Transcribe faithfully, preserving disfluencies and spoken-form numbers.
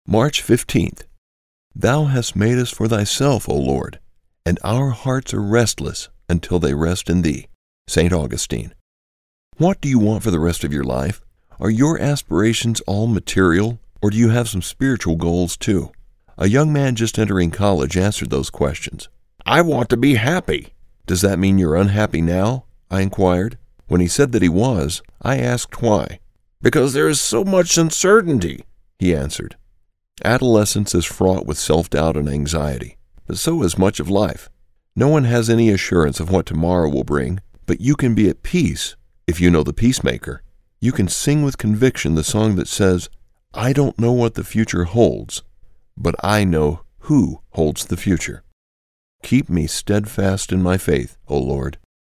March fifteenth. Thou hast made us for thyself, O Lord, and our hearts are restless until they rest in thee. Saint Augustine. What do you want for the rest of your life? Are your aspirations all material, or do you have some spiritual goals too? A young man just entering college answered those questions. I want to be happy. Does that mean you're unhappy now? I inquired. When he said that he was, I asked why. Because there is so much uncertainty, he answered. Adolescence is fraught with self-doubt and anxiety, but so is much of life. No one has any assurance of what tomorrow will bring, but you can be at peace if you know the peacemaker. You can sing with conviction the song that says, I don't know what the future holds, but I know who holds the future. Keep me steadfast in my faith, O Lord.